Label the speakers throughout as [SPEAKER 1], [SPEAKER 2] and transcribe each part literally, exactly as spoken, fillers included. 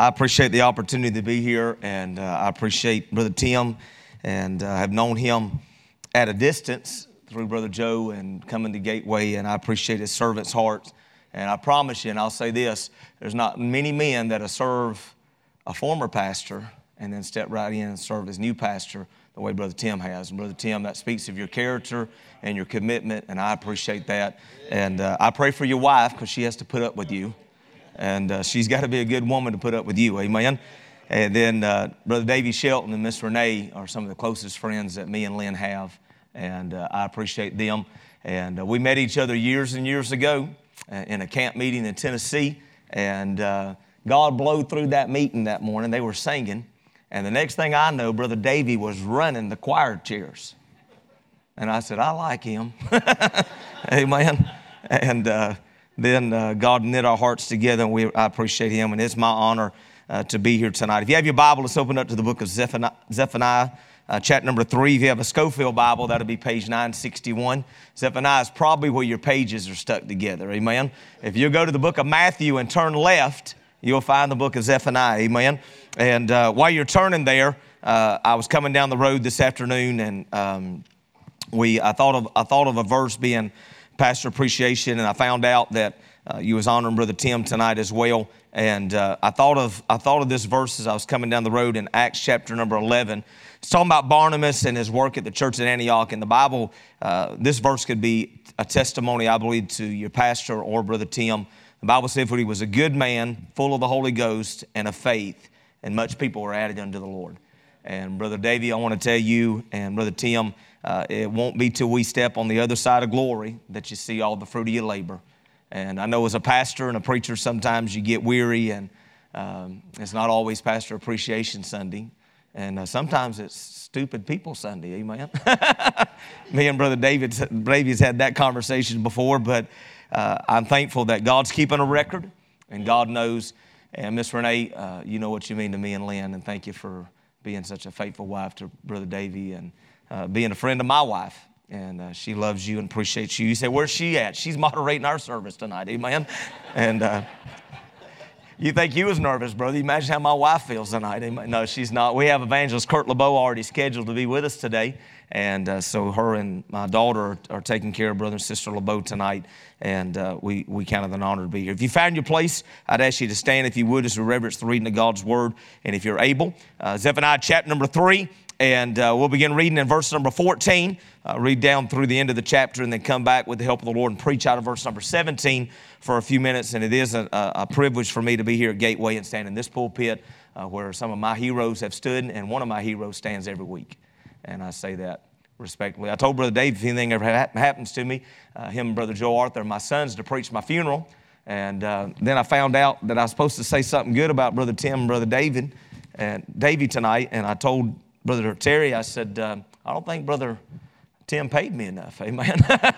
[SPEAKER 1] I appreciate the opportunity to be here, and uh, I appreciate Brother Tim, and uh, have known him at a distance through Brother Joe and coming to Gateway, and I appreciate his servant's heart. And I promise you, and I'll say this, there's not many men that have served a former pastor and then step right in and serve as new pastor the way Brother Tim has. And Brother Tim, that speaks of your character and your commitment, and I appreciate that. And uh, I pray for your wife, because she has to put up with you. And uh, she's got to be a good woman to put up with you, amen? And then uh, Brother Davey Shelton and Miss Renee are some of the closest friends that me and Lynn have, and uh, I appreciate them. And uh, we met each other years and years ago uh, in a camp meeting in Tennessee, and uh, God blowed through that meeting that morning. They were singing, and the next thing I know, Brother Davey was running the choir chairs. And I said, I like him. Amen. And uh, then uh, God knit our hearts together, and we, I appreciate him, and it's my honor uh, to be here tonight. If you have your Bible, let's open up to the book of Zephaniah, Zephaniah uh, chapter number three. If you have a Schofield Bible, that'll be page nine sixty-one. Zephaniah is probably where your pages are stuck together, amen? If you go to the book of Matthew and turn left, you'll find the book of Zephaniah, amen? And uh, while you're turning there, uh, I was coming down the road this afternoon, and um, we I thought of I thought of a verse being Pastor Appreciation, and I found out that uh, you was honoring Brother Tim tonight as well. And uh, I thought of I thought of this verse as I was coming down the road in Acts chapter number eleven. It's talking about Barnabas and his work at the church at Antioch. In the Bible, uh, this verse could be a testimony, I believe, to your pastor or Brother Tim. The Bible said, for he was a good man, full of the Holy Ghost and of faith, and much people were added unto the Lord. And Brother Davey, I want to tell you, and Brother Tim, uh, it won't be till we step on the other side of glory that you see all the fruit of your labor. And I know as a pastor and a preacher, sometimes you get weary, and um, it's not always Pastor Appreciation Sunday. And uh, sometimes it's stupid people Sunday, amen? Me and Brother David, David's had that conversation before, but uh, I'm thankful that God's keeping a record, and God knows. And Miss Renee, uh, you know what you mean to me and Lynn, and thank you for being such a faithful wife to Brother Davey, and uh, being a friend of my wife. And uh, she loves you and appreciates you. You say, where's she at? She's moderating our service tonight, amen? And uh, you think you was nervous, brother. Imagine how my wife feels tonight. Amen? No, she's not. We have Evangelist Kurt LeBeau already scheduled to be with us today. And uh, so her and my daughter are, are taking care of Brother and Sister LeBeau tonight. And uh, we, we count it an honor to be here. If you found your place, I'd ask you to stand, if you would, as we reverence the reading of God's Word. And if you're able, uh, Zephaniah chapter number three. And uh, we'll begin reading in verse number fourteen. Uh, read down through the end of the chapter, and then come back with the help of the Lord and preach out of verse number seventeen for a few minutes. And it is a, a privilege for me to be here at Gateway and stand in this pulpit uh, where some of my heroes have stood, and one of my heroes stands every week. And I say that respectfully. I told Brother Dave, if anything ever ha- happens to me, uh, him and Brother Joe Arthur, my sons, to preach my funeral. And uh, then I found out that I was supposed to say something good about Brother Tim and Brother David and Davey tonight. And I told Brother Terry, I said, uh, I don't think Brother Tim paid me enough, amen.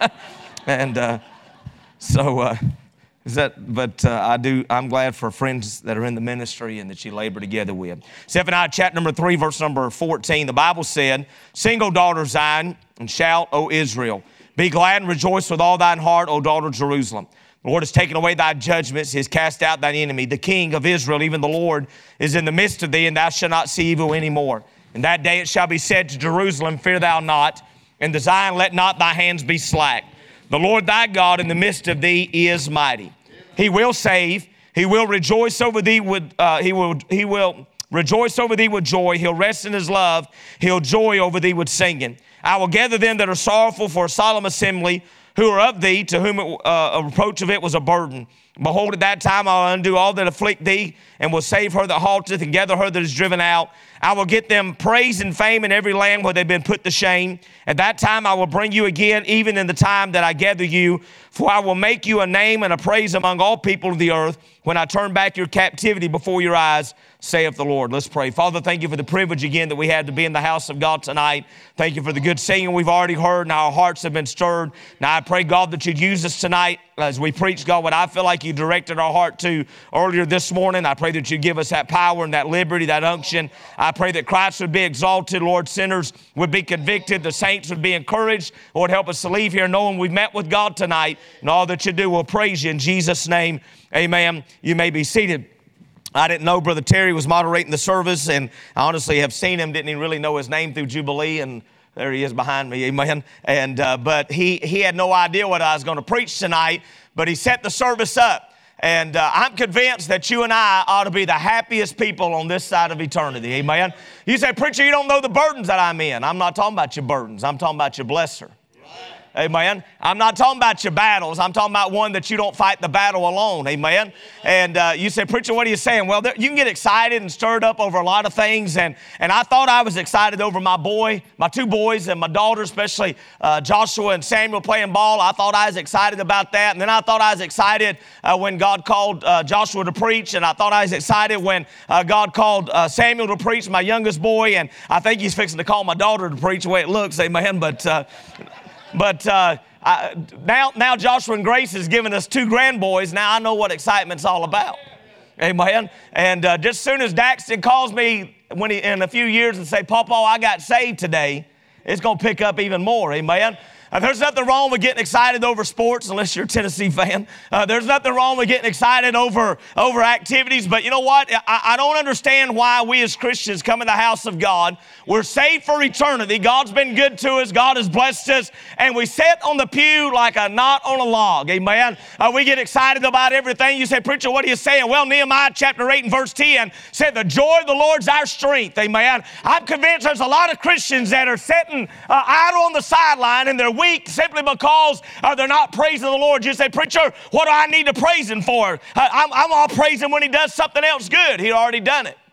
[SPEAKER 1] and uh, so, uh, is that? But uh, I do. I'm glad for friends that are in the ministry and that you labor together with. Zephaniah chapter number three, verse number fourteen. The Bible said, "Sing, O daughter Zion, and shout, O Israel. Be glad and rejoice with all thine heart, O daughter Jerusalem. The Lord has taken away thy judgments, he has cast out thine enemy. The King of Israel, even the Lord, is in the midst of thee, and thou shalt not see evil any more. In that day it shall be said to Jerusalem, fear thou not, and to Zion, let not thy hands be slack. The Lord thy God in the midst of thee is mighty. He will save. He will rejoice over thee with, uh, he will, he will rejoice over thee with joy. He'll rest in his love. He'll joy over thee with singing. I will gather them that are sorrowful for a solemn assembly, who are of thee, to whom it, uh, a reproach of it was a burden. Behold, at that time I will undo all that afflict thee, and will save her that halteth, and gather her that is driven out. I will get them praise and fame in every land where they've been put to shame. At that time I will bring you again, even in the time that I gather you. For I will make you a name and a praise among all people of the earth, when I turn back your captivity before your eyes, saith the Lord." Let's pray. Father, thank you for the privilege again that we had to be in the house of God tonight. Thank you for the good singing we've already heard, and our hearts have been stirred. Now I pray, God, that you'd use us tonight as we preach, God, what I feel like you directed our heart to earlier this morning. I pray that you give us that power and that liberty, that unction. I pray that Christ would be exalted, Lord. Sinners would be convicted. The saints would be encouraged. Lord, help us to leave here knowing we've met with God tonight, and all that you do will praise you in Jesus' name. Amen. You may be seated. I didn't know Brother Terry was moderating the service, and I honestly have seen him, didn't even really know his name through Jubilee, and there he is behind me, amen. And uh, but he he had no idea what I was going to preach tonight, but he set the service up. And uh, I'm convinced that you and I ought to be the happiest people on this side of eternity, amen. You say, preacher, you don't know the burdens that I'm in. I'm not talking about your burdens. I'm talking about your blesser. Amen. I'm not talking about your battles. I'm talking about one that you don't fight the battle alone. Amen. And uh, you say, preacher, what are you saying? Well, there, you can get excited and stirred up over a lot of things. And, and I thought I was excited over my boy, my two boys and my daughter, especially uh, Joshua and Samuel playing ball. I thought I was excited about that. And then I thought I was excited uh, when God called uh, Joshua to preach. And I thought I was excited when uh, God called uh, Samuel to preach, my youngest boy. And I think he's fixing to call my daughter to preach the way it looks. Amen. But... Uh, But uh, I, now, now Joshua and Grace has given us two grandboys. Now I know what excitement's all about. Amen. And uh, just as soon as Daxton calls me when he, in a few years and say, Pawpaw, I got saved today, it's going to pick up even more. Amen. Uh, there's nothing wrong with getting excited over sports, unless you're a Tennessee fan. Uh, there's nothing wrong with getting excited over, over activities. But you know what? I, I don't understand why we as Christians come in the house of God. We're saved for eternity. God's been good to us. God has blessed us. And we sit on the pew like a knot on a log. Amen. Uh, we get excited about everything. You say, preacher, what are you saying? Well, Nehemiah chapter eight and verse ten said, the joy of the Lord's our strength. Amen. I'm convinced there's a lot of Christians that are sitting uh, idle on the sideline and they're weak simply because uh, they're not praising the Lord. You say, preacher, what do I need to praise him for? Uh, I'm, I'm all praising when he does something else good. He already done it.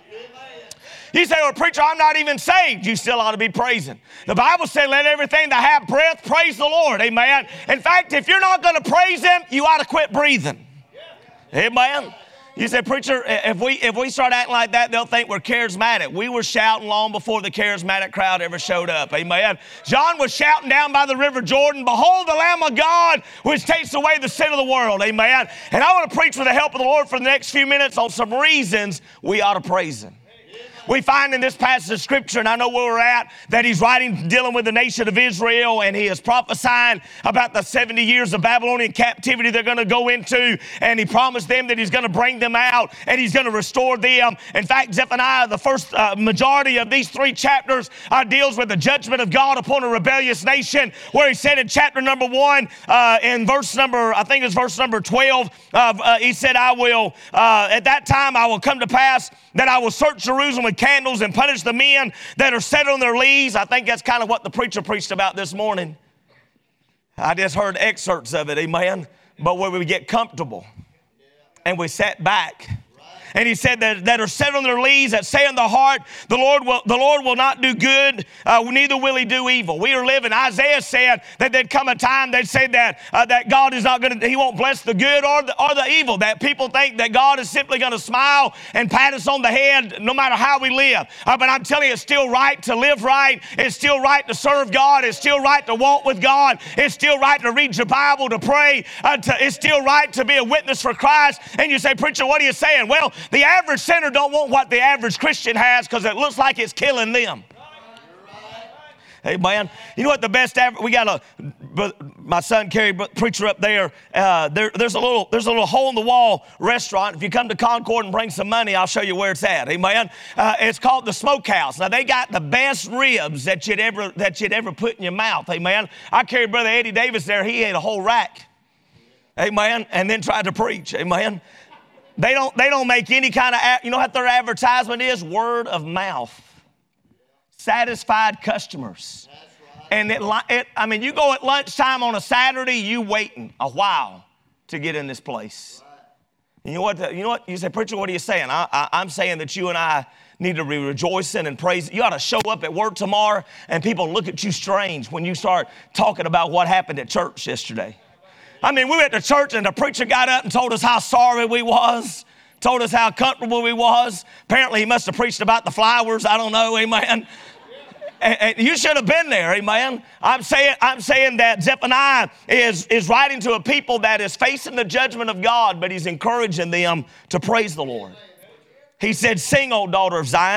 [SPEAKER 1] You say, well, preacher, I'm not even saved. You still ought to be praising. The Bible said, let everything that have breath praise the Lord. Amen. In fact, if you're not going to praise him, you ought to quit breathing. Amen. You say, preacher, if we if we start acting like that, they'll think we're charismatic. We were shouting long before the charismatic crowd ever showed up. Amen. John was shouting down by the river Jordan, behold the Lamb of God, which takes away the sin of the world. Amen. And I want to preach with the help of the Lord for the next few minutes on some reasons we ought to praise him. We find in this passage of Scripture, and I know where we're at, that he's writing, dealing with the nation of Israel, and he is prophesying about the seventy years of Babylonian captivity they're going to go into, and he promised them that he's going to bring them out, and he's going to restore them. In fact, Zephaniah, the first uh, majority of these three chapters, uh, deals with the judgment of God upon a rebellious nation, where he said in chapter number one, uh, in verse number, I think it's verse number twelve, uh, uh, he said, I will, uh, at that time I will come to pass that I will search Jerusalem with candles and punish the men that are set on their lees. I think that's kind of what the preacher preached about this morning. I just heard excerpts of it, amen. But where we get comfortable and we sat back. And he said that, that are set on their lees, that say in their heart, the Lord will, the Lord will not do good, uh, neither will he do evil. We are living. Isaiah said that there'd come a time they'd say that uh, that God is not going to, he won't bless the good or the, or the evil. That people think that God is simply going to smile and pat us on the head no matter how we live. Uh, but I'm telling you, it's still right to live right. It's still right to serve God. It's still right to walk with God. It's still right to read your Bible, to pray. Uh, to, it's still right to be a witness for Christ. And you say, preacher, what are you saying? Well, the average sinner don't want what the average Christian has because it looks like it's killing them. Hey, man, you know what the best, we got a, my son Kerry, preacher up there, uh, there, there's a little there's a little hole-in-the-wall restaurant. If you come to Concord and bring some money, I'll show you where it's at. Amen. Uh, it's called the Smokehouse. Now, they got the best ribs that you'd ever that you'd ever put in your mouth. Amen. I carried Brother Eddie Davis there. He ate a whole rack. Amen. And then tried to preach. Amen. They don't, they don't make any kind of, you know what their advertisement is? Word of mouth. Satisfied customers. Right. And it, it, I mean, you go at lunchtime on a Saturday, you waiting a while to get in this place. Right. You know what, the, you know what, you say, preacher, what are you saying? I, I, I'm saying that you and I need to be rejoicing and praising. You ought to show up at work tomorrow and people look at you strange when you start talking about what happened at church yesterday. I mean, we went to church and the preacher got up and told us how sorry we was, told us how comfortable we was. Apparently, he must have preached about the flowers. I don't know, amen. And, and you should have been there, amen. I'm saying, I'm saying that Zephaniah is, is writing to a people that is facing the judgment of God, but he's encouraging them to praise the Lord. He said, sing, O daughter of Zion.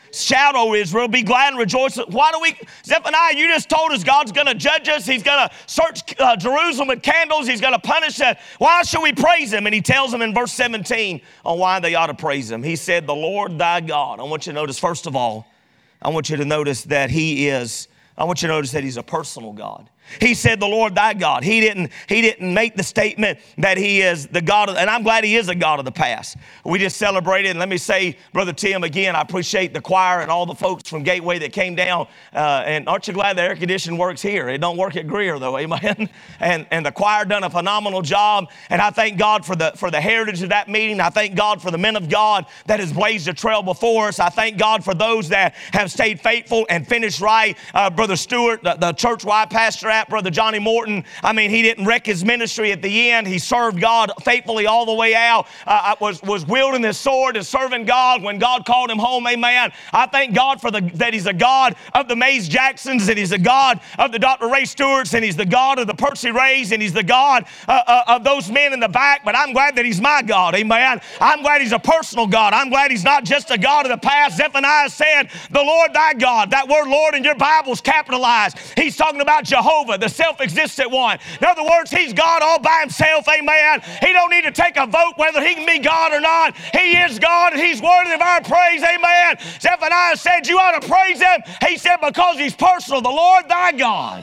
[SPEAKER 1] Shout, O Israel, be glad and rejoice. Why do we, Zephaniah, you just told us God's going to judge us. He's going to search uh, Jerusalem with candles. He's going to punish us. Why should we praise him? And he tells them in verse seventeen on why they ought to praise him. He said, the Lord thy God. I want you to notice, first of all, I want you to notice that he is, I want you to notice that he's a personal God. He said, the Lord thy God. He didn't, he didn't make the statement that he is the God of, and I'm glad he is a God of the past. We just celebrated, and let me say, Brother Tim, again, I appreciate the choir and all the folks from Gateway that came down. Uh, and aren't you glad the air conditioning works here? It don't work at Greer, though, amen? And, and the choir done a phenomenal job. And I thank God for the, for the heritage of that meeting. I thank God for the men of God that has blazed a trail before us. I thank God for those that have stayed faithful and finished right. Uh, Brother Stewart, the, the church-wide pastor, Brother Johnny Morton, I mean, he didn't wreck his ministry at the end. He served God faithfully all the way out, uh, was, was wielding his sword and serving God when God called him home, amen. I thank God for the, that he's a God of the Mays Jacksons, that he's a God of the Doctor Ray Stewarts, and he's the God of the Percy Rays, and he's the God uh, uh, of those men in the back, but I'm glad that he's my God, amen. I'm glad he's a personal God. I'm glad he's not just a God of the past. Zephaniah said, the Lord thy God. That word Lord in your Bible's capitalized. He's talking about Jehovah, the self-existent one. In other words, he's God all by himself, amen. He don't need to take a vote whether he can be God or not. He is God, and he's worthy of our praise, amen. Zephaniah said, you ought to praise him. He said, because he's personal, the Lord thy God.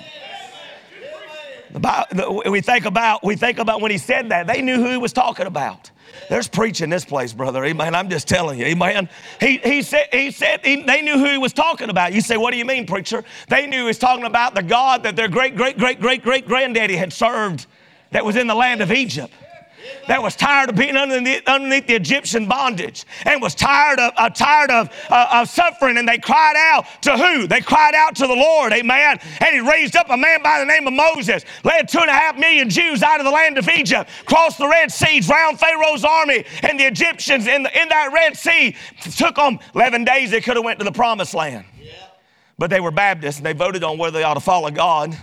[SPEAKER 1] We think about, we think about when he said that, they knew who he was talking about. There's preaching in this place, brother. Amen. I'm just telling you. Amen. He, he said, he said he, they knew who he was talking about. You say, what do you mean, preacher? They knew he was talking about the God that their great, great, great, great, great granddaddy had served that was in the land of Egypt, that was tired of being underneath, underneath the Egyptian bondage and was tired of, uh, tired of, uh, of suffering. And they cried out to who? They cried out to the Lord, amen. And he raised up a man by the name of Moses, led two and a half million Jews out of the land of Egypt, crossed the Red Sea, drowned Pharaoh's army, and the Egyptians in, the, in that Red Sea took them eleven days. They could have went to the promised land. Yeah. But they were Baptists, and they voted on whether they ought to follow God.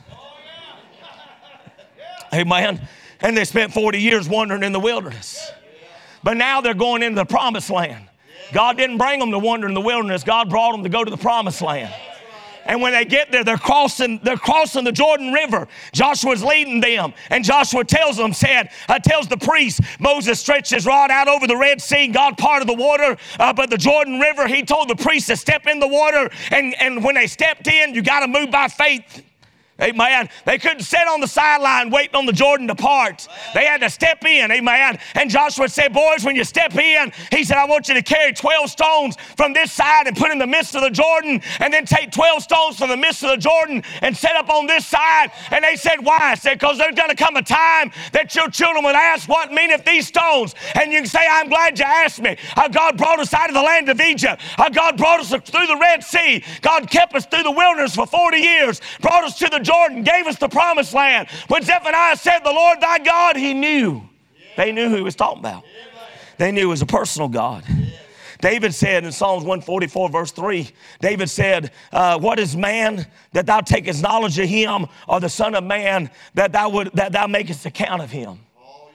[SPEAKER 1] Amen. And they spent forty years wandering in the wilderness. But now they're going into the promised land. God didn't bring them to wander in the wilderness. God brought them to go to the promised land. And when they get there, they're crossing, they're crossing the Jordan River. Joshua's leading them. And Joshua tells them, said, uh, tells the priest, Moses stretched his rod out over the Red Sea. God parted the water. Uh, but the Jordan River, he told the priest to step in the water. And, and when they stepped in, you got to move by faith. Amen. They couldn't sit on the sideline waiting on the Jordan to part. They had to step in. Amen. And Joshua said, boys, when you step in, he said, I want you to carry twelve stones from this side and put in the midst of the Jordan, and then take twelve stones from the midst of the Jordan and set up on this side. And they said, why? I said, because there's going to come a time that your children would ask, what meaneth these stones? And you can say, I'm glad you asked me. How God brought us out of the land of Egypt. How God brought us through the Red Sea. God kept us through the wilderness for forty years, brought us to the Jordan, gave us the promised land. When Zephaniah said, the Lord thy God, he knew. Yeah. They knew who he was talking about. Yeah. They knew he was a personal God. Yeah. David said in Psalms one forty-four, verse three, David said, uh, what is man that thou takest knowledge of him, or the son of man that thou, would, that thou makest account of him? Oh,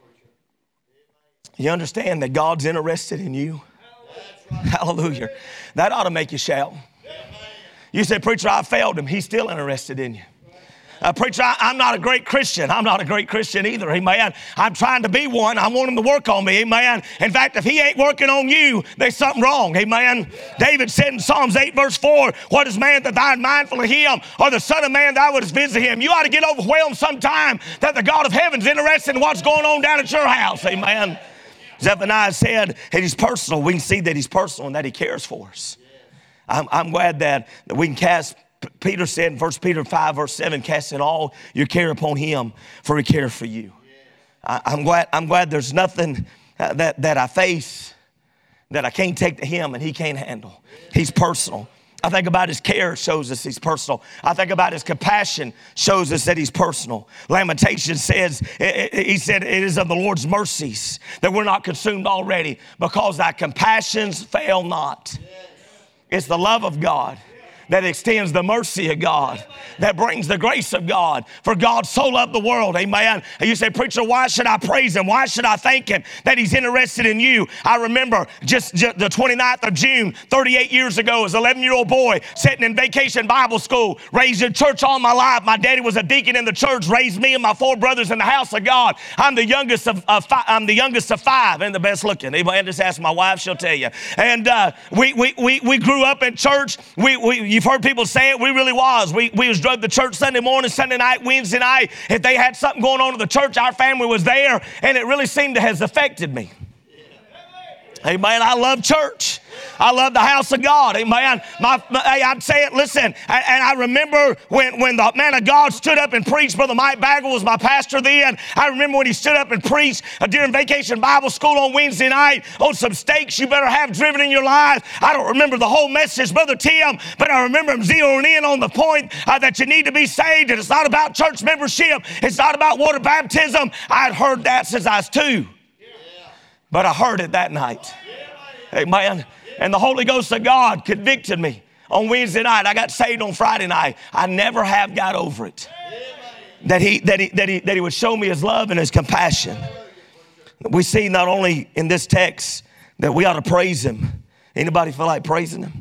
[SPEAKER 1] yeah. You understand that God's interested in you? Right. Hallelujah. That ought to make you shout. Yeah, you say, preacher, I failed him. He's still interested in you. Uh, preacher, I, I'm not a great Christian. I'm not a great Christian either, amen. I'm trying to be one. I want him to work on me, amen. In fact, if he ain't working on you, there's something wrong, amen. Yeah. David said in Psalms eight, verse four, what is man that thou art mindful of him, or the son of man thou wouldest visit him? You ought to get overwhelmed sometime that the God of heaven's interested in what's going on down at your house, amen. Yeah. Zephaniah said that he's personal. We can see that he's personal and that he cares for us. Yeah. I'm, I'm glad that, that we can cast. Peter said in First Peter five, verse seven, casting all your care upon him, for he cares for you. I, I'm glad, I'm glad there's nothing uh, that, that I face that I can't take to him and he can't handle. He's personal. I think about his care, shows us he's personal. I think about his compassion, shows us that he's personal. Lamentations says, he said, it is of the Lord's mercies that we're not consumed already, because thy compassions fail not. It's the love of God that extends the mercy of God, that brings the grace of God. For God so loved the world, amen. And you say, preacher, why should I praise him? Why should I thank him that he's interested in you? I remember just, just the twenty-ninth of June, thirty-eight years ago, as an eleven-year-old boy sitting in vacation Bible school, raised in church all my life. My daddy was a deacon in the church, raised me and my four brothers in the house of God. I'm the youngest of, of five, I'm the youngest of five and the best looking. Amen. Just ask my wife, she'll tell you. And uh, we, we, we, we grew up in church. We, we, you've heard people say it. We really was. We, we was drove to church Sunday morning, Sunday night, Wednesday night. If they had something going on in the church, our family was there, and it really seemed to have affected me. Amen. I love church. I love the house of God. Amen. My, my, I'd say it, listen, and, and I remember when, when the man of God stood up and preached. Brother Mike Bagel was my pastor then. I remember when he stood up and preached uh, during Vacation Bible School on Wednesday night on some stakes you better have driven in your life. I don't remember the whole message, Brother Tim, but I remember him zeroing in on the point uh, that you need to be saved, and it's not about church membership. It's not about water baptism. I'd heard that since I was two. But I heard it that night. Amen. And the Holy Ghost of God convicted me on Wednesday night. I got saved on Friday night. I never have got over it. That he, that he, that he, that he would show me his love and his compassion. We see not only in this text that we ought to praise him. Anybody feel like praising him?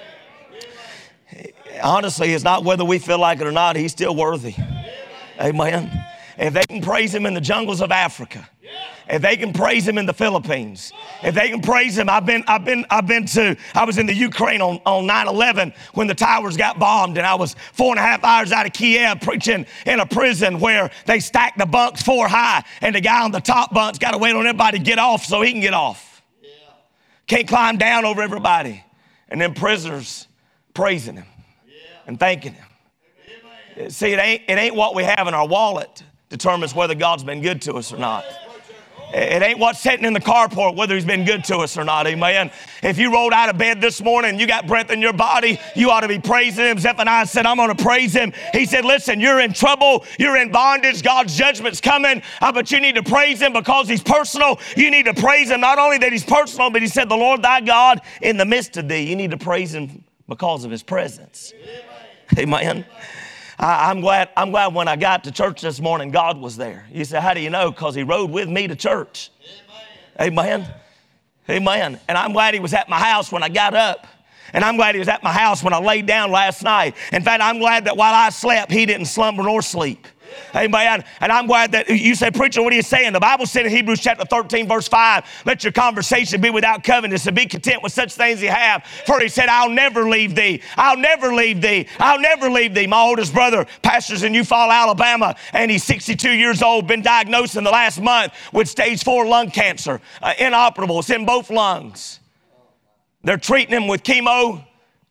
[SPEAKER 1] Honestly, it's not whether we feel like it or not. He's still worthy. Amen. If they can praise him in the jungles of Africa, if they can praise him in the Philippines, if they can praise him, I've been, I've been, I've been to, I was in the Ukraine on, on nine eleven when the towers got bombed, and I was four and a half hours out of Kiev preaching in a prison where they stacked the bunks four high, and the guy on the top bunk's got to wait on everybody to get off so he can get off. Yeah. Can't climb down over everybody. And then prisoners praising him yeah. and thanking him. Amen. See, it ain't, it ain't what we have in our wallet determines whether God's been good to us or not. It ain't what's sitting in the carport, whether he's been good to us or not, amen. If you rolled out of bed this morning and you got breath in your body, you ought to be praising him. Zephaniah said, I'm going to praise him. He said, listen, you're in trouble. You're in bondage. God's judgment's coming. Uh, but you need to praise him because he's personal. You need to praise him not only that he's personal, but he said, the Lord thy God in the midst of thee. You need to praise him because of his presence. Amen. Amen. I, I'm glad, I'm glad when I got to church this morning, God was there. You say, how do you know? Because he rode with me to church. Amen. Amen. Amen. And I'm glad he was at my house when I got up. And I'm glad he was at my house when I laid down last night. In fact, I'm glad that while I slept, he didn't slumber nor sleep. Amen. And I'm glad that you say, preacher, what are you saying? The Bible said in Hebrews chapter thirteen, verse five, let your conversation be without covetousness and be content with such things you have. For he said, I'll never leave thee. I'll never leave thee. I'll never leave thee. My oldest brother pastors in Eufaula, Alabama, and he's sixty-two years old, been diagnosed in the last month with stage four lung cancer, uh, inoperable. It's in both lungs. They're treating him with chemo.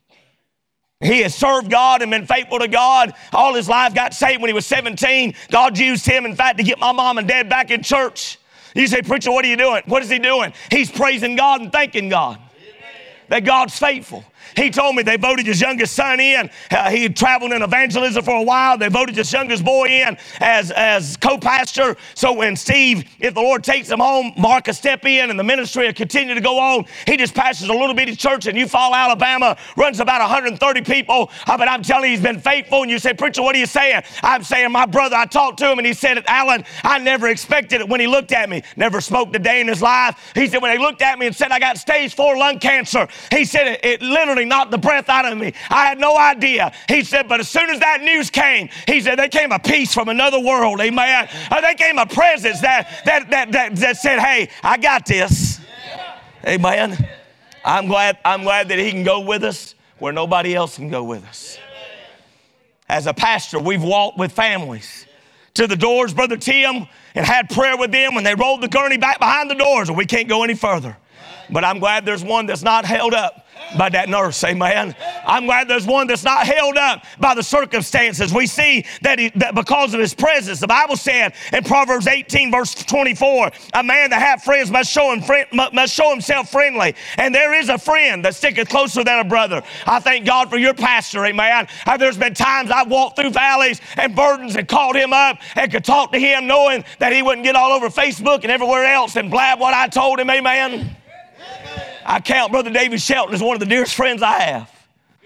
[SPEAKER 1] He has served God and been faithful to God all his life. Got saved when he was seventeen. God used him, in fact, to get my mom and dad back in church. You say, preacher, what are you doing? What is he doing? He's praising God and thanking God. Amen. That God's faithful. He told me they voted his youngest son in. Uh, he had traveled in evangelism for a while. They voted his youngest boy in as, as co-pastor. So when Steve, if the Lord takes him home, Mark will step in and the ministry will continue to go on. He just pastors a little bitty church in Eufaula, Alabama, runs about one hundred thirty people. Uh, but I'm telling you, he's been faithful. And you say, preacher, what are you saying? I'm saying, my brother, I talked to him and he said, Alan, I never expected it when he looked at me. Never smoked a day in his life. He said, when he looked at me and said, I got stage four lung cancer, he said, it, it literally knocked the breath out of me. I had no idea. He said, but as soon as that news came, he said, there came a peace from another world. Amen. Uh, there came a presence that, that, that, that, that said, hey, I got this. Yeah. Amen. I'm glad, I'm glad that he can go with us where nobody else can go with us. As a pastor, we've walked with families to the doors, Brother Tim, and had prayer with them when they rolled the gurney back behind the doors, and we can't go any further. But I'm glad there's one that's not held up by that nurse, amen. I'm glad there's one that's not held up by the circumstances. We see that, he, that because of his presence, the Bible said in Proverbs eighteen, verse twenty-four, a man that hath friends must show, him friend, must show himself friendly. And there is a friend that sticketh closer than a brother. I thank God for your pastor, amen. There's been times I've walked through valleys and burdens and called him up and could talk to him knowing that he wouldn't get all over Facebook and everywhere else and blab what I told him, amen. I count Brother David Shelton as one of the dearest friends I have.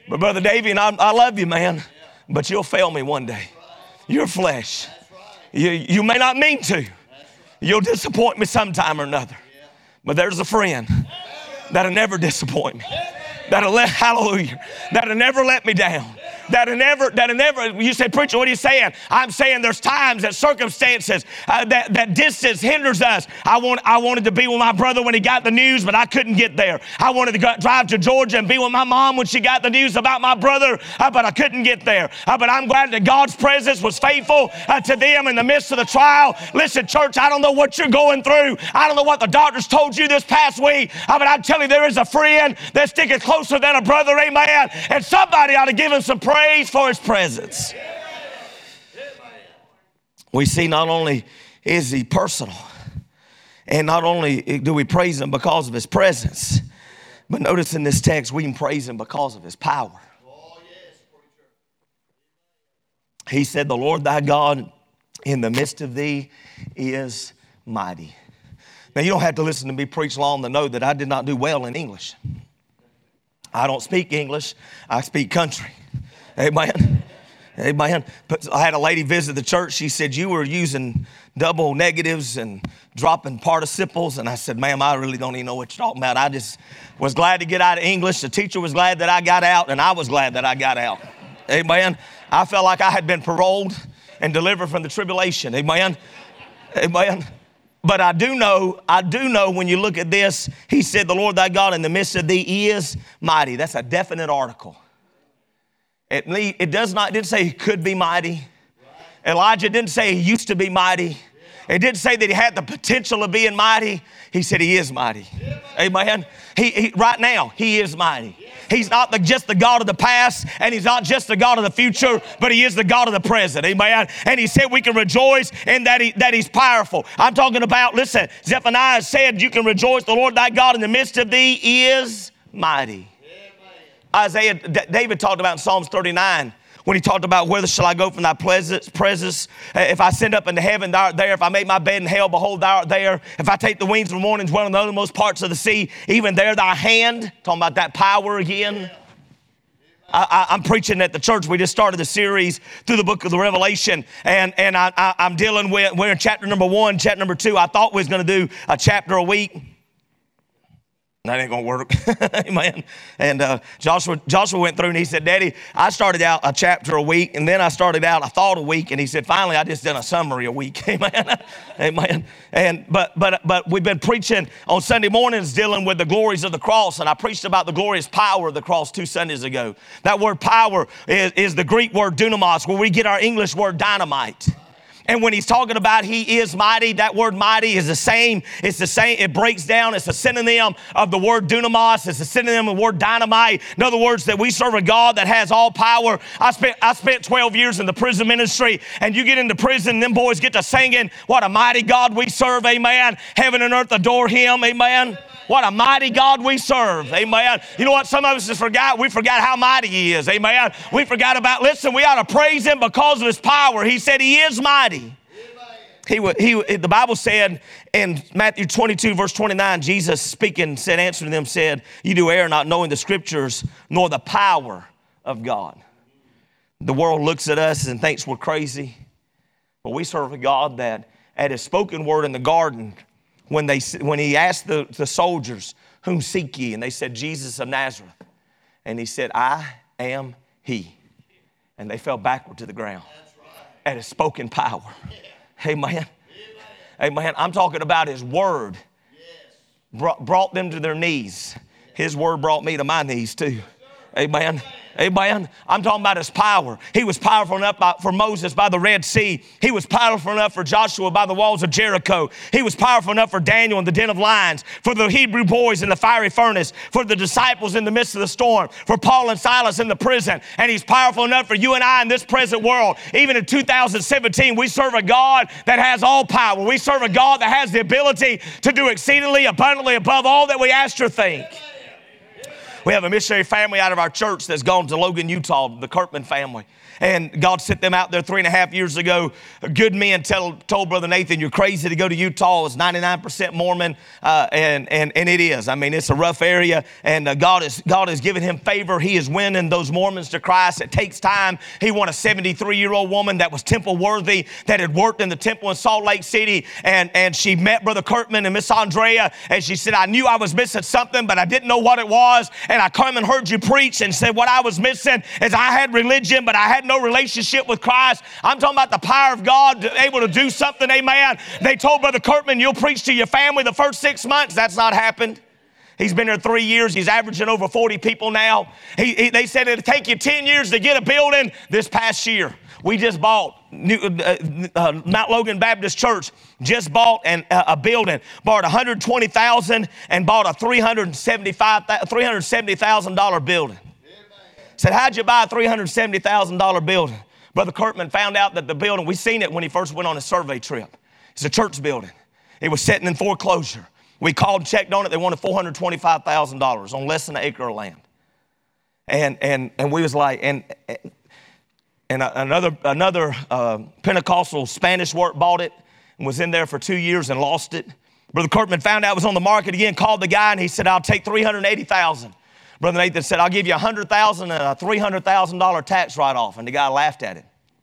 [SPEAKER 1] But Brother Davey, and I, I love you, man, but you'll fail me one day. Your flesh. You, you may not mean to. You'll disappoint me sometime or another. But there's a friend that'll never disappoint me. That'll let, hallelujah, that'll never let me down. That'll never, that'll never, you say, preacher, what are you saying? I'm saying there's times that circumstances, uh, that, that distance hinders us. I want, I wanted to be with my brother when he got the news, but I couldn't get there. I wanted to go, drive to Georgia and be with my mom when she got the news about my brother, uh, but I couldn't get there. Uh, but I'm glad that God's presence was faithful uh, to them in the midst of the trial. Listen, church, I don't know what you're going through. I don't know what the doctors told you this past week, uh, but I'm telling you, there is a friend that's sticking closer than a brother, amen. And somebody ought to give him some praise for his presence. We see not only is he personal, and not only do we praise him because of his presence, but notice in this text we can praise him because of his power. He said, the Lord thy God in the midst of thee is mighty. Now you don't have to listen to me preach long to know that I did not do well in English. I don't speak English, I speak country. Amen. Amen. But I had a lady visit the church. She said, you were using double negatives and dropping participles. And I said, ma'am, I really don't even know what you're talking about. I just was glad to get out of English. The teacher was glad that I got out, and I was glad that I got out. Amen. I felt like I had been paroled and delivered from the tribulation. Amen. Amen. But I do know, I do know when you look at this, he said, the Lord thy God in the midst of thee is mighty. That's a definite article. It, it does not, it didn't say he could be mighty. Elijah didn't say he used to be mighty. It didn't say that he had the potential of being mighty. He said he is mighty. Amen. He, he, right now, he is mighty. He's not the, just the God of the past, and he's not just the God of the future, but he is the God of the present. Amen. And he said we can rejoice in that, he, that he's powerful. I'm talking about, listen, Zephaniah said you can rejoice, the Lord thy God in the midst of thee is mighty. Isaiah, David talked about in Psalms thirty-nine when he talked about whither shall I go from thy presence? If I send up into heaven, thou art there. If I make my bed in hell, behold, thou art there. If I take the wings of the morning, dwell in the uttermost parts of the sea, even there thy hand, talking about that power again. I, I, I'm preaching at the church. We just started the series through the book of the Revelation, and, and I, I, I'm dealing with, we're in chapter number one, chapter number two. I thought we was going to do a chapter a week. That ain't gonna work. Amen. And uh, Joshua, Joshua went through and he said, Daddy, I started out a chapter a week, and then I started out a thought a week, and he said, finally, I just done a summary a week. Amen. Amen. And but but but we've been preaching on Sunday mornings dealing with the glories of the cross, and I preached about the glorious power of the cross two Sundays ago. That word power is, is the Greek word dunamis, where we get our English word dynamite. And when he's talking about he is mighty, that word mighty is the same. It's the same. It breaks down. It's a synonym of the word dunamis. It's a synonym of the word dynamite. In other words, that we serve a God that has all power. I spent I spent twelve years in the prison ministry, and you get into prison, and them boys get to singing, what a mighty God we serve, amen. Heaven and earth adore him, amen. What a mighty God we serve. Amen. You know what? Some of us just forgot. We forgot how mighty he is. Amen. We forgot about, listen, we ought to praise him because of his power. He said he is mighty. He, he, the Bible said in Matthew twenty-two, verse twenty-nine, Jesus speaking, said, answering them, said, you do err not knowing the scriptures nor the power of God. The world looks at us and thinks we're crazy. But we serve a God that at his spoken word in the garden, When they when he asked the, the soldiers, whom seek ye? And they said, Jesus of Nazareth. And he said, I am he. And they fell backward to the ground at his spoken power. Amen. Amen. I'm talking about his word brought, brought them to their knees. His word brought me to my knees too. Amen. Amen. I'm talking about his power. He was powerful enough by, for Moses by the Red Sea. He was powerful enough for Joshua by the walls of Jericho. He was powerful enough for Daniel in the den of lions, for the Hebrew boys in the fiery furnace, for the disciples in the midst of the storm, for Paul and Silas in the prison. And he's powerful enough for you and I in this present world. Even in two thousand seventeen, we serve a God that has all power. We serve a God that has the ability to do exceedingly abundantly above all that we ask or think. We have a missionary family out of our church that's gone to Logan, Utah, the Kirkman family. And God sent them out there three and a half years ago. Good men tell, told Brother Nathan, you're crazy to go to Utah. It's ninety-nine percent Mormon, uh, and, and, and it is. I mean, it's a rough area, and uh, God, is, God has given him favor. He is winning those Mormons to Christ. It takes time. He won a seventy-three-year-old woman that was temple worthy, that had worked in the temple in Salt Lake City, and, and she met Brother Kirkman and Miss Andrea, and she said, I knew I was missing something, but I didn't know what it was, and I come and heard you preach and said what I was missing is I had religion, but I had no relationship with Christ. I'm talking about the power of God to able to do something, amen. They told Brother Kirkman, you'll preach to your family the first six months. That's not happened. He's been there three years. He's averaging over forty people now. He, he, they said it'd take you ten years to get a building. This past year, we just bought New, uh, uh, Mount Logan Baptist Church, just bought an, uh, a building, bought one hundred twenty thousand dollars and bought a three hundred seventy thousand dollars building. Said, how'd you buy a three hundred seventy thousand dollars building? Brother Kirkman found out that the building, we seen it when he first went on a survey trip. It's a church building. It was sitting in foreclosure. We called and checked on it. They wanted four hundred twenty-five thousand dollars on less than an acre of land. And, and, and we was like, and, and another, another uh, Pentecostal Spanish work bought it and was in there for two years and lost it. Brother Kirkman found out it was on the market again, called the guy, and he said, I'll take three hundred eighty thousand dollars. Brother Nathan said, I'll give you one hundred thousand dollars and a three hundred thousand dollars tax write-off. And the guy laughed at it.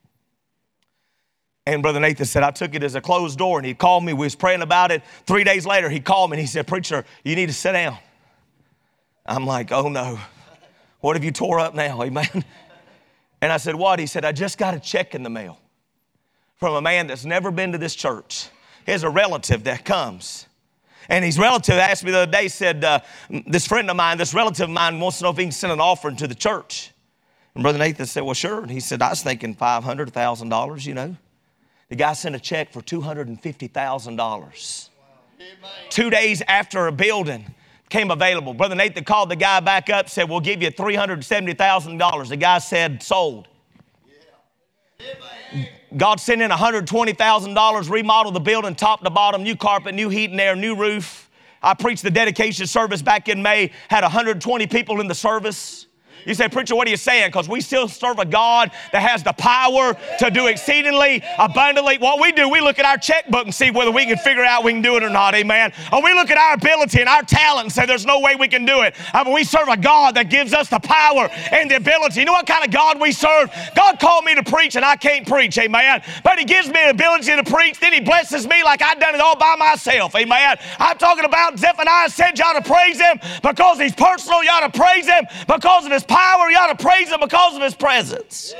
[SPEAKER 1] And Brother Nathan said, I took it as a closed door, and he called me. We was praying about it. Three days later, he called me, and he said, preacher, you need to sit down. I'm like, oh, no. What have you tore up now, amen? And I said, what? He said, I just got a check in the mail from a man that's never been to this church. He has a relative that comes. And his relative asked me the other day, said, uh, this friend of mine, this relative of mine wants to know if he can send an offering to the church. And Brother Nathan said, well, sure. And he said, I was thinking five hundred thousand dollars, you know. The guy sent a check for two hundred fifty thousand dollars. Wow. Two days after a building came available, Brother Nathan called the guy back up, said, we'll give you three hundred seventy thousand dollars. The guy said, sold. Yeah. God sent in one hundred twenty thousand dollars, remodeled the building top to bottom, new carpet, new heat and air, new roof. I preached the dedication service back in May, had one hundred twenty people in the service. You say, preacher, what are you saying? Because we still serve a God that has the power to do exceedingly abundantly. What we do, we look at our checkbook and see whether we can figure out we can do it or not, amen. Or we look at our ability and our talent and say there's no way we can do it. I mean, we serve a God that gives us the power and the ability. You know what kind of God we serve? God called me to preach and I can't preach, amen. But he gives me the ability to preach. Then he blesses me like I've done it all by myself, amen. I'm talking about Zephaniah said you ought to praise him because he's personal. You ought to praise him because of his power. Power, you ought to praise him because of his presence.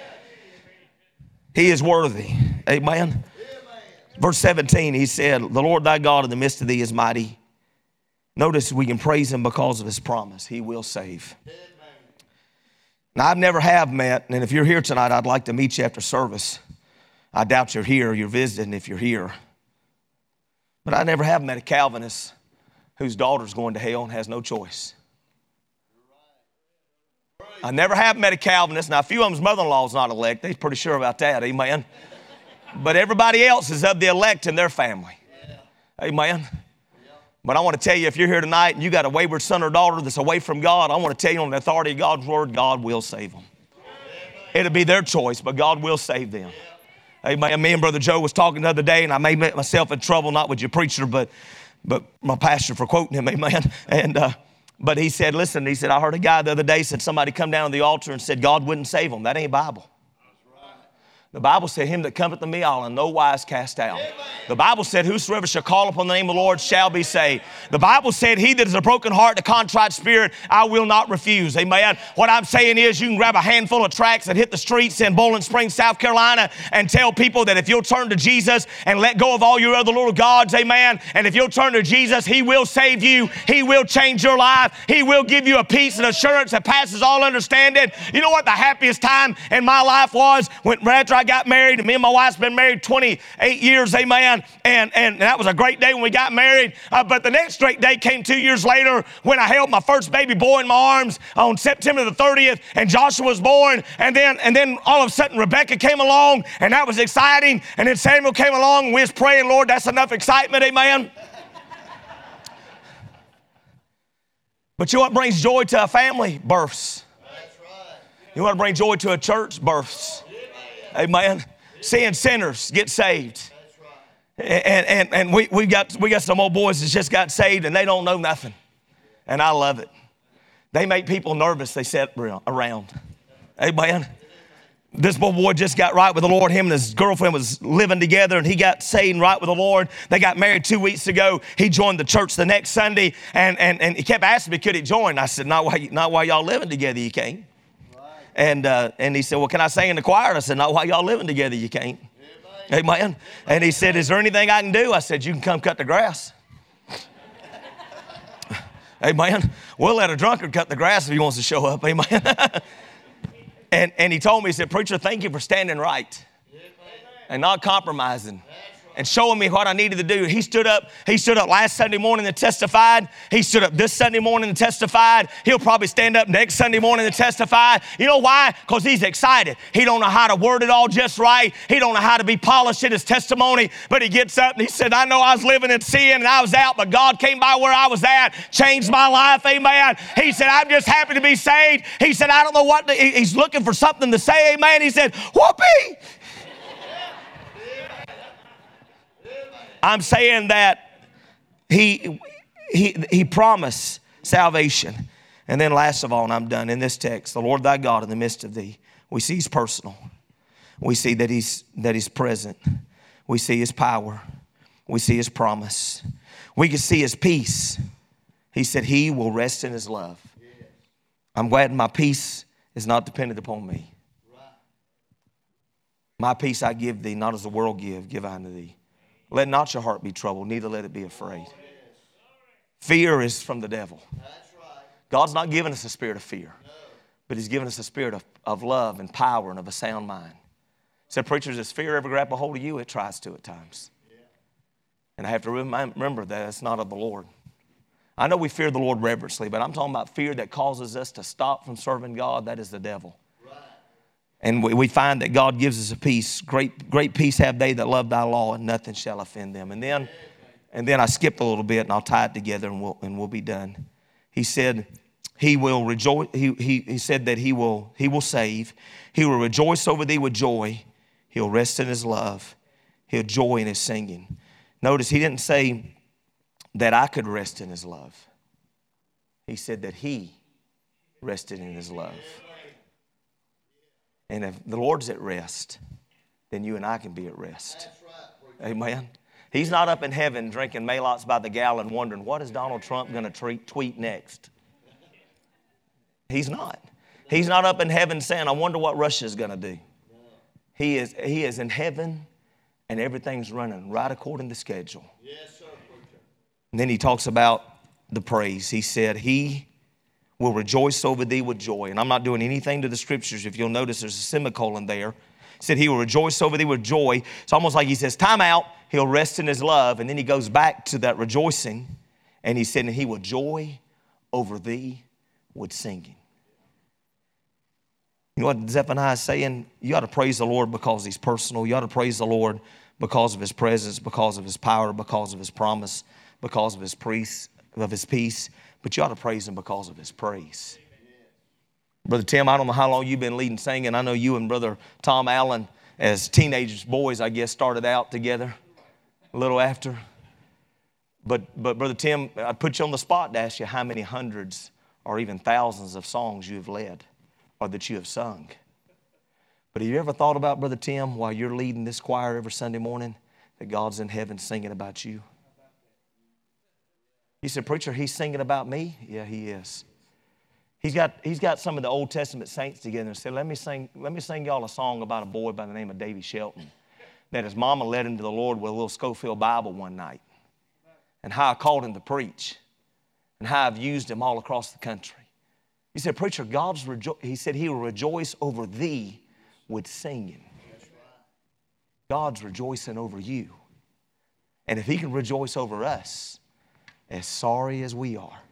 [SPEAKER 1] He is worthy. Amen. Verse seventeen, he said, the Lord thy God in the midst of thee is mighty. Notice we can praise him because of his promise. He will save. Now, I've never have met, and if you're here tonight, I'd like to meet you after service. I doubt you're here. You're visiting if you're here. But I never have met a Calvinist whose daughter's going to hell and has no choice. I never have met a Calvinist. Now, a few of them's mother-in-law is not elect. They're pretty sure about that, amen. But everybody else is of the elect in their family, amen. But I want to tell you, if you're here tonight and you got a wayward son or daughter that's away from God, I want to tell you on the authority of God's word, God will save them. It'll be their choice, but God will save them. Amen. Me and Brother Joe was talking the other day, and I may get myself in trouble, not with your preacher, but, but my pastor for quoting him, amen. And, uh, But he said, listen, he said, I heard a guy the other day said somebody come down to the altar and said God wouldn't save them. That ain't Bible. The Bible said, him that cometh to me, I'll in no wise cast out. Amen. The Bible said, whosoever shall call upon the name of the Lord shall be saved. The Bible said, he that is a broken heart and a contrite spirit, I will not refuse. Amen. What I'm saying is you can grab a handful of tracts and hit the streets in Bowling Springs, South Carolina, and tell people that if you'll turn to Jesus and let go of all your other little gods, amen, and if you'll turn to Jesus, he will save you. He will change your life. He will give you a peace and assurance that passes all understanding. You know what the happiest time in my life was? When after I got married, and me and my wife's been married twenty-eight years, amen, and, and that was a great day when we got married, uh, but the next great day came two years later when I held my first baby boy in my arms on September the thirtieth, and Joshua was born, and then, and then all of a sudden Rebecca came along, and that was exciting, and then Samuel came along, and we was praying, Lord, that's enough excitement, amen. But you know what brings joy to a family? Births. You want to bring joy to a church? Births. Amen. Seeing sinners get saved. And, and, and we, we, got, we got some old boys that just got saved and they don't know nothing. And I love it. They make people nervous. They sit around. Amen. This little boy just got right with the Lord. Him and his girlfriend was living together, and he got saved and right with the Lord. They got married two weeks ago. He joined the church the next Sunday, and, and, and he kept asking me, could he join? I said, not while, you, not while y'all living together, you can't. Right. And, uh, and he said, well, can I sing in the choir? I said, not while y'all living together, you can't. Amen. Amen. And he said, is there anything I can do? I said, you can come cut the grass. Amen. We'll let a drunkard cut the grass if he wants to show up. Amen. And, and he told me, he said, preacher, thank you for standing right and not compromising and showing me what I needed to do. He stood up, he stood up last Sunday morning and testified. He stood up this Sunday morning and testified. He'll probably stand up next Sunday morning and testify. You know why? Because he's excited. He don't know how to word it all just right. He don't know how to be polished in his testimony, but he gets up and he said, I know I was living in sin and I was out, but God came by where I was at, changed my life, amen. He said, I'm just happy to be saved. He said, I don't know what, to, he's looking for something to say, amen. He said, whoopee. I'm saying that he, he, he promised salvation. And then last of all, and I'm done, in this text, the Lord thy God in the midst of thee, we see he's personal. We see that he's, that he's present. We see his power. We see his promise. We can see his peace. He said he will rest in his love. I'm glad my peace is not dependent upon me. My peace I give thee, not as the world give, give I unto thee. Let not your heart be troubled, neither let it be afraid. Fear is from the devil. God's not giving us a spirit of fear, but he's given us a spirit of, of love and power and of a sound mind. He said, preachers, does fear ever grab a hold of you? It tries to at times. And I have to remind, remember that it's not of the Lord. I know we fear the Lord reverently, but I'm talking about fear that causes us to stop from serving God. That is the devil. And we find that God gives us a peace. Great, great peace have they that love thy law, and nothing shall offend them. And then, and then I skipped a little bit, and I'll tie it together, and we'll, and we'll be done. He said, he will rejoice. He, he, he said that he will, he will save. He will rejoice over thee with joy. He'll rest in his love. He'll joy in his singing. Notice he didn't say that I could rest in his love. He said that he rested in his love. And if the Lord's at rest, then you and I can be at rest. Right. Amen. He's not up in heaven drinking Maalox by the gallon wondering, what is Donald Trump going to tweet next? He's not. He's not up in heaven saying, I wonder what Russia's going to do. He is, he is in heaven, and everything's running right according to schedule. Yes, sir. And then he talks about the praise. He said, he will rejoice over thee with joy. And I'm not doing anything to the scriptures. If you'll notice, there's a semicolon there. He said he will rejoice over thee with joy. It's almost like he says, time out. He'll rest in his love. And then he goes back to that rejoicing. And he said, and he will joy over thee with singing. You know what Zephaniah is saying? You ought to praise the Lord because he's personal. You ought to praise the Lord because of his presence, because of his power, because of his promise, because of his peace, of his peace. But you ought to praise him because of his praise. Brother Tim, I don't know how long you've been leading singing. I know you and Brother Tom Allen, as teenagers, boys, I guess, started out together a little after. But, but Brother Tim, I put you on the spot to ask you how many hundreds or even thousands of songs you have led or that you have sung. But have you ever thought about, Brother Tim, while you're leading this choir every Sunday morning, that God's in heaven singing about you? You said, preacher, he's singing about me? Yeah, he is. He's got, he's got some of the Old Testament saints together and said, let me sing, let me sing y'all a song about a boy by the name of Davy Shelton, that his mama led him to the Lord with a little Schofield Bible one night, and how I called him to preach, and how I've used him all across the country. He said, preacher, God's rejo-, he said he will rejoice over thee with singing. God's rejoicing over you. And if he can rejoice over us, as sorry as we are,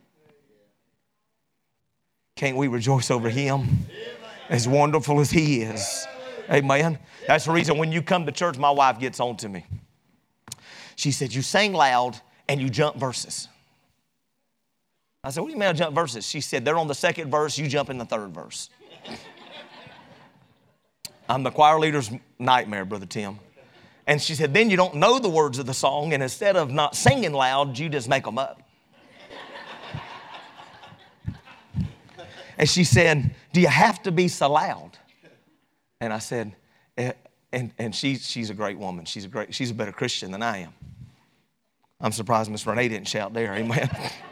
[SPEAKER 1] can't we rejoice over him? As wonderful as he is. Amen. That's the reason when you come to church, my wife gets on to me. She said, you sing loud and you jump verses. I said, what do you mean I jump verses? She said, they're on the second verse, you jump in the third verse. I'm the choir leader's nightmare, Brother Tim. And she said, then you don't know the words of the song, and instead of not singing loud, you just make them up. And she said, do you have to be so loud? And I said, eh, and, and she, she's a great woman. She's a great, she's a better Christian than I am. I'm surprised Miss Renee didn't shout there, amen.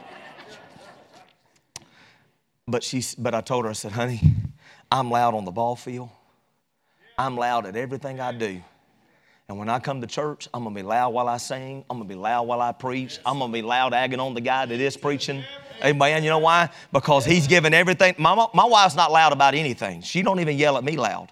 [SPEAKER 1] But she, but I told her, I said, honey, I'm loud on the ball field. I'm loud at everything I do. And when I come to church, I'm going to be loud while I sing. I'm going to be loud while I preach. I'm going to be loud agging on the guy that is preaching. Amen. You know why? Because he's giving everything. My, my wife's not loud about anything. She don't even yell at me loud.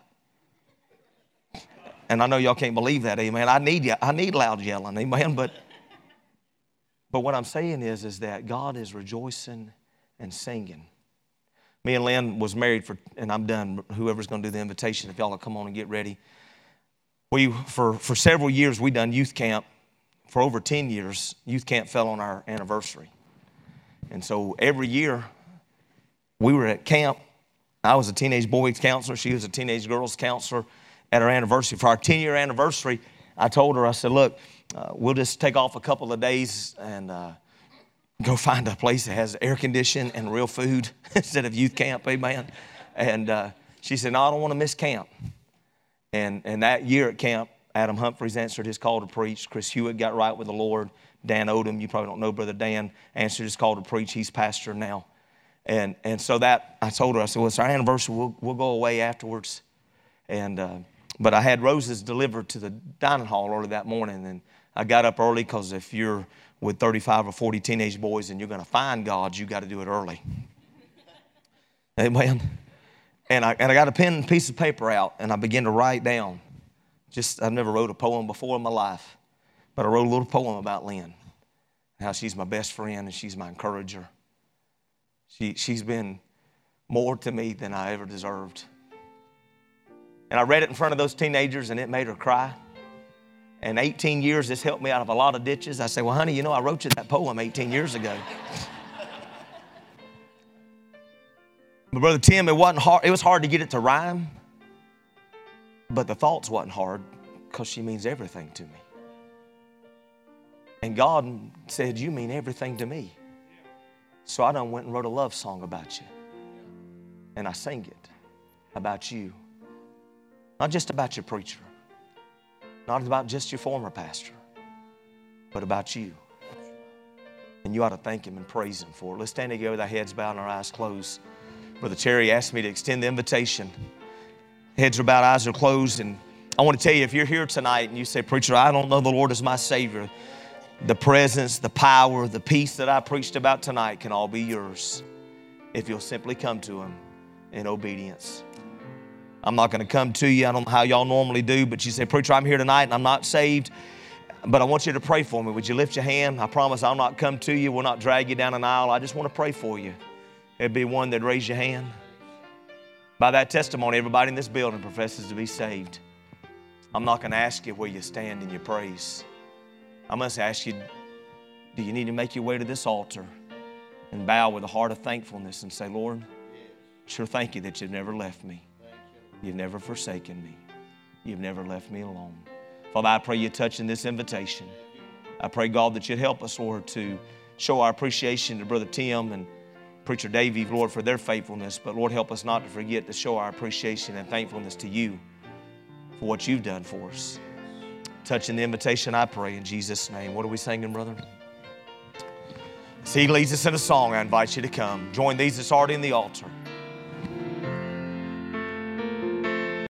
[SPEAKER 1] And I know y'all can't believe that, amen. I need, I need loud yelling, amen. But, but what I'm saying is, is that God is rejoicing and singing. Me and Lynn was married for, and I'm done. Whoever's going to do the invitation, if y'all will come on and get ready. We, for, for several years, we done youth camp. For over ten years, youth camp fell on our anniversary. And so every year, we were at camp. I was a teenage boys counselor. She was a teenage girls counselor. At our anniversary, for our ten-year anniversary, I told her, I said, look, uh, we'll just take off a couple of days and uh, go find a place that has air conditioning and real food instead of youth camp, amen. And uh, she said, no, I don't want to miss camp. And, and that year at camp, Adam Humphreys answered his call to preach. Chris Hewitt got right with the Lord. Dan Odom, you probably don't know Brother Dan, answered his call to preach. He's pastor now. And, and so that, I told her, I said, well, it's our anniversary. We'll, we'll go away afterwards. And uh, but I had roses delivered to the dining hall early that morning. And I got up early because if you're with thirty-five or forty teenage boys and you're going to find God, you got to do it early. Amen. And I, and I got a pen and piece of paper out, and I began to write down. Just, I've never wrote a poem before in my life, but I wrote a little poem about Lynn, how she's my best friend and she's my encourager. She, she's been more to me than I ever deserved. And I read it in front of those teenagers, and it made her cry. And eighteen years, this helped me out of a lot of ditches. I say, well, honey, you know, I wrote you that poem eighteen years ago. But Brother Tim, it wasn't hard. It was hard to get it to rhyme. But the thoughts wasn't hard because she means everything to me. And God said, you mean everything to me. So I done went and wrote a love song about you. And I sang it about you. Not just about your preacher. Not about just your former pastor. But about you. And you ought to thank him and praise him for it. Let's stand together with our heads bowed and our eyes closed. Brother Terry asked me to extend the invitation. Heads are bowed, eyes are closed. And I want to tell you, if you're here tonight and you say, preacher, I don't know the Lord as my Savior, the presence, the power, the peace that I preached about tonight can all be yours if you'll simply come to him in obedience. I'm not going to come to you. I don't know how y'all normally do, but you say, preacher, I'm here tonight and I'm not saved, but I want you to pray for me. Would you lift your hand? I promise I'll not come to you. We'll not drag you down an aisle. I just want to pray for you. There'd be one that'd raise your hand. By that testimony, everybody in this building professes to be saved. I'm not going to ask you where you stand in your praise. I must ask you, do you need to make your way to this altar and bow with a heart of thankfulness and say, Lord, sure thank you that you've never left me. You've never forsaken me. You've never left me alone. Father, I pray you touch in this invitation. I pray, God, that you'd help us, Lord, to show our appreciation to Brother Tim and Preacher Davey, Lord, for their faithfulness. But, Lord, help us not to forget to show our appreciation and thankfulness to you for what you've done for us. Touching the invitation, I pray in Jesus' name. What are we singing, brother? As he leads us in a song, I invite you to come. Join these that's already in the altar.